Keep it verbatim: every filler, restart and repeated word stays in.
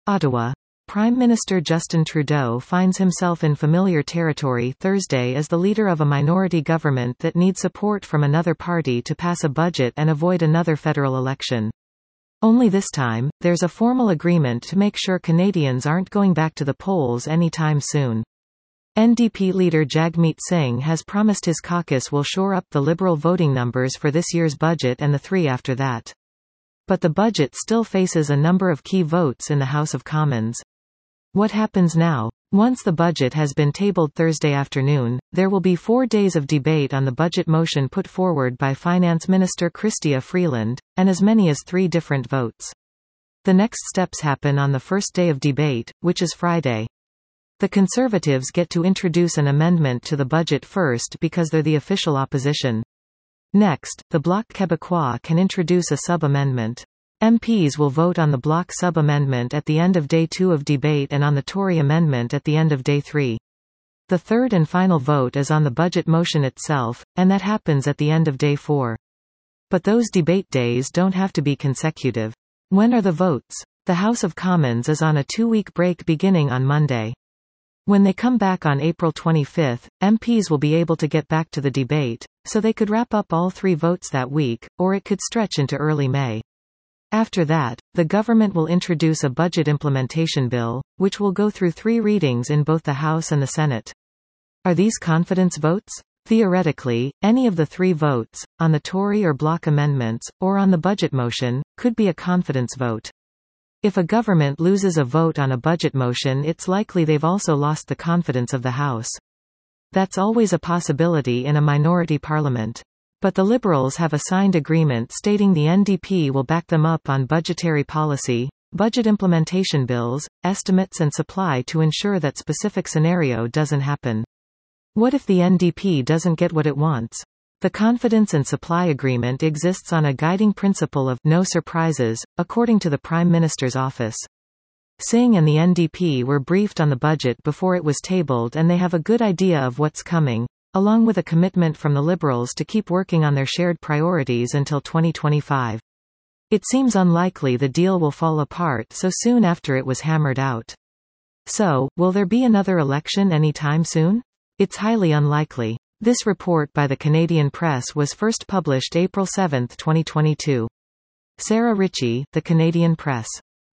Ottawa. Prime Minister Justin Trudeau finds himself in familiar territory Thursday as the leader of a minority government that needs support from another party to pass a budget and avoid another federal election. Only this time, there's a formal agreement to make sure Canadians aren't going back to the polls anytime soon. N D P leader Jagmeet Singh has promised his caucus will shore up the Liberal voting numbers for this year's budget and the three after that. But the budget still faces a number of key votes in the House of Commons. What happens now? Once the budget has been tabled Thursday afternoon, there will be four days of debate on the budget motion put forward by Finance Minister Chrystia Freeland, and as many as three different votes. The next steps happen on the first day of debate, which is Friday. The Conservatives get to introduce an amendment to the budget first because they're the official opposition. Next, the Bloc Québécois can introduce a sub-amendment. M Ps will vote on the Bloc sub-amendment at the end of day two of debate and on the Tory amendment at the end of day three. The third and final vote is on the budget motion itself, and that happens at the end of day four. But those debate days don't have to be consecutive. When are the votes? The House of Commons is on a two-week break beginning on Monday. When they come back on April twenty-fifth, M Ps will be able to get back to the debate, so they could wrap up all three votes that week, or it could stretch into early May. After that, the government will introduce a budget implementation bill, which will go through three readings in both the House and the Senate. Are these confidence votes? Theoretically, any of the three votes, on the Tory or Bloc amendments, or on the budget motion, could be a confidence vote. If a government loses a vote on a budget motion, it's likely they've also lost the confidence of the House. That's always a possibility in a minority parliament. But the Liberals have a signed agreement stating the N D P will back them up on budgetary policy, budget implementation bills, estimates and supply to ensure that specific scenario doesn't happen. What if the N D P doesn't get what it wants? The confidence and supply agreement exists on a guiding principle of no surprises, according to the Prime Minister's office. Singh and the N D P were briefed on the budget before it was tabled and they have a good idea of what's coming, along with a commitment from the Liberals to keep working on their shared priorities until twenty twenty-five. It seems unlikely the deal will fall apart so soon after it was hammered out. So, will there be another election anytime soon? It's highly unlikely. This report by the Canadian Press was first published April seventh, twenty twenty-two. Sarah Ritchie, The Canadian Press.